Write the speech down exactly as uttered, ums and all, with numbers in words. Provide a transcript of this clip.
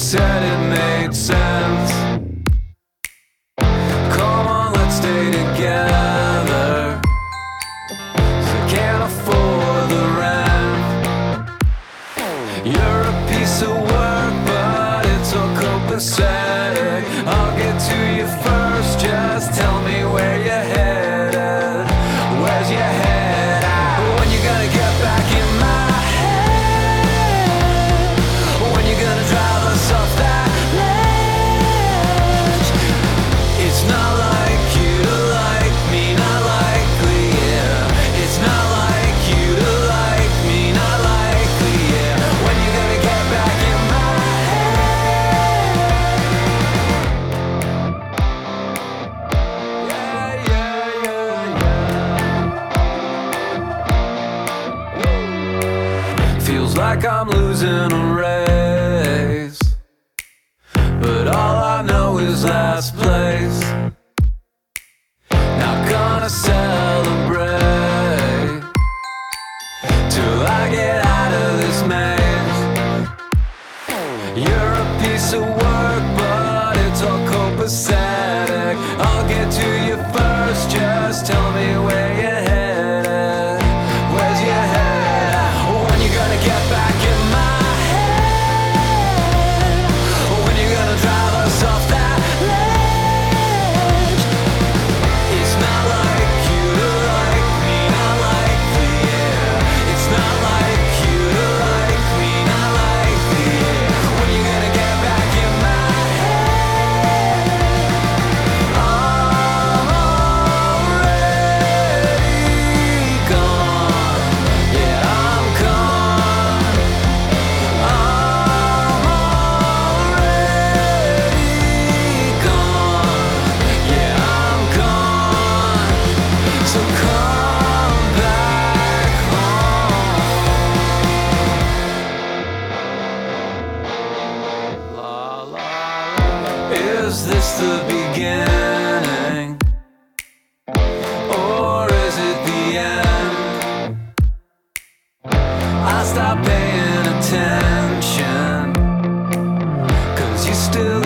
said it made sense. Come on, let's stay together. So can't afford the rent. You're a piece of work, but it's all copacetic. I'll get to you first, just tell me where you're headed. Where's your head at? When you gonna get back in my head? When you gonna drive us off that ledge? It's not like you to like me, not likely, yeah. It's not like you to like me, not likely, yeah. When you gonna get back in my head? Yeah, yeah, yeah, yeah. Feels like I'm losing a race, but all I know is last place. Not gonna celebrate till I get out of this maze. You're a piece of work, but it's all copacetic. I'll get to you first, just tell me where you're headed. Where's your head at? When you gonna get back in my head? When you gonna drive us off that ledge? It's not like you to like me, not likely, yeah. It's not like you to like me, not likely, yeah. When you gonna get back in my head? I'm already gone, yeah, I'm gone. I'm already gone, yeah, I'm gone. So come back home. La, la, la. Is this the beginning, or is it the end? I stopped paying attention, 'cause you still